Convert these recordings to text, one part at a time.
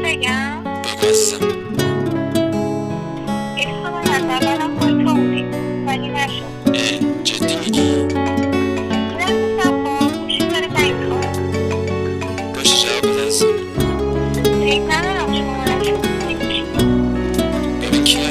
بگم؟ بگو عزیزم. عشق من از اولم با تو بودی ولی نشد. جدی میگی؟ نمیستم با گوشی داره زنگ میخوره. باشه جواب بده عزیزم. فکر ندارم شما نشد نمیشی. ببین کیه؟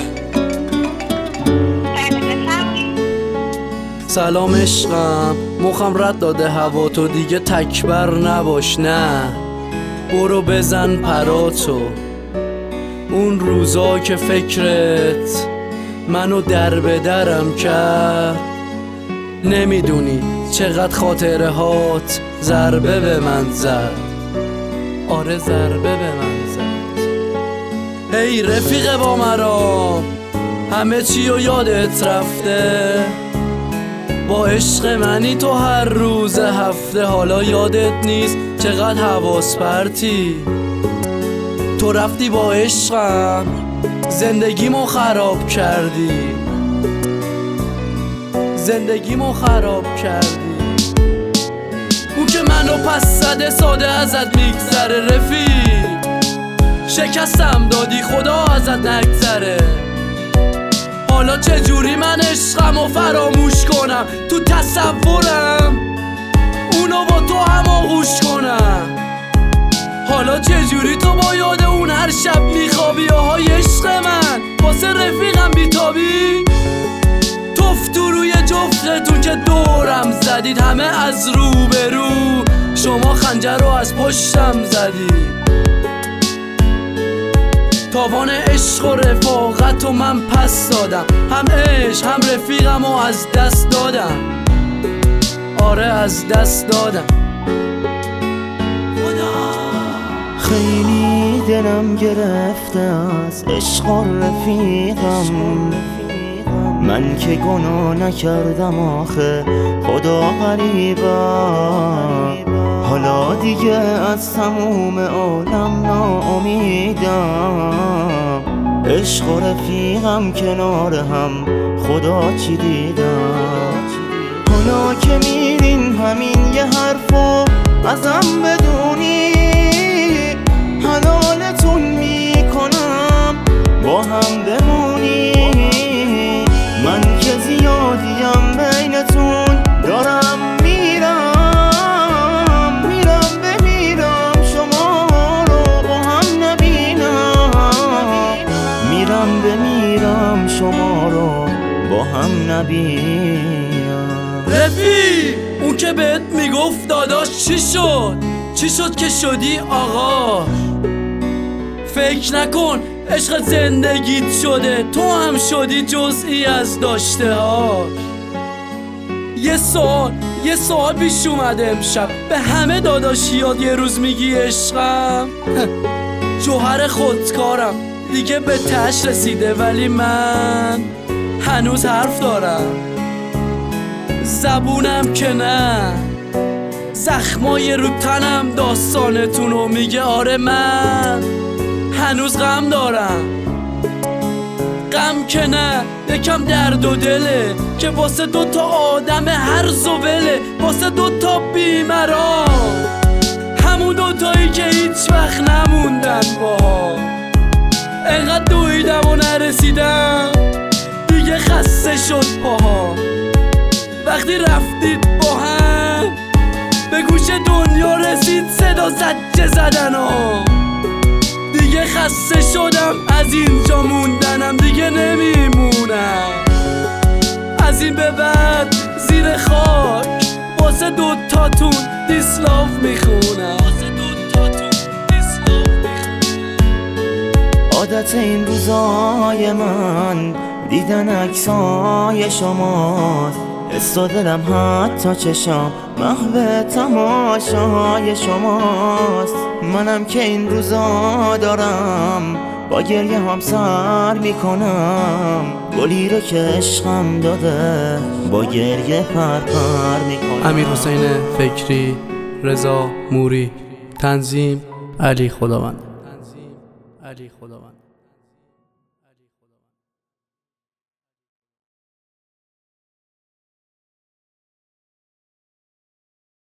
بله بفرمایید. سلام عشقم، مخم رد داده هوا، تو دیگه تکبر نباش، نه برو بزن پراتو. اون روزا که فکرت منو در به درم کرد، نمیدونی چقدر خاطره هات ضربه به من زد. آره ضربه به من زد. هی رفیق با مرام، همه چی رو یادت رفته؟ با عشق منی تو هر روز هفته، حالا یادت نیست چقدر حواس پرتی؟ تو رفتی با عشقم زندگیمو خراب کردی، زندگیمو خراب کردی. اون که منو پس زده ساده ازت میگذره، رفیق شکستم دادی خدا ازت نگذره. حالا چجوری من عشقمو فراموش کنم؟ تو تصورم اونو با تو هماغوش کنم. حالا چجوری تو با یاد اون هر شب میخوابی؟ آهای عشق من واسه رفیقم بیتابی؟ توف تو روی جفتتون که دورم زدید، همه از رو به رو، شما خنجر رو از پشتم زدید. تاوان عشق و رفاقت و من پس دادم، هم عشق هم رفیقم و از دست دادم. آره از دست دادم. خیلی دلم گرفته از عشق و رفیقم، من که گناه نکردم آخه خدا غریبم. حالا دیگه از تموم عالم ناامیدم، عشق و رفیقم کنار هم خدا چی دیدم. حالا که میرین همین یه حرفو ازم بدونی، حلالتون میکنم با هم بمونی. من که زیادیم بینتون دارم میرم بمیرم، شما رو با هم نبینم. میرم بمیرم شما رو با هم نبینم. رفیق اون که بهت میگفت داداش چی شد؟ چی شد که شدی آقا؟ فکر نکن عشق زندگیت شده، تو هم شدی جزئی از داشته هاش. یه سوال پیش اومده امشب، به همه داداشیات یه روز میگی عشقم؟ جوهر خودکارم دیگه به تش رسیده، ولی من هنوز حرف دارم. زبونم که نه، زخمای رو تنم داستانتونو میگه. آره من هنوز غم دارم، غم که نه یکم درد و دله که واسه دوتا آدم هر زوله، واسه دوتا بیمران، همون دوتایی که هیچ وقت نموندن باها. انقدر دویدم و نرسیدم دیگه خسته شد پاها. وقتی رفتید با هم به گوش دنیا رسید صدا زجه زدنم، دیگه خسته شدم از اینجا موندنم، دیگه نمیمونم. از این به بعد زیر خاک واسه دوتاتون دیسلاو میخونم. عادت این روزای من دیدن عکسای شماست، حس و دلم حتی چشام محو تماشای شماست. منم که این روزا دارم با گریه هم سر میکنم، گلی رو که عشقم داده با گریه پر میکنم. امیرحسین فکری، رضا موری، تنظیم علی خداوند.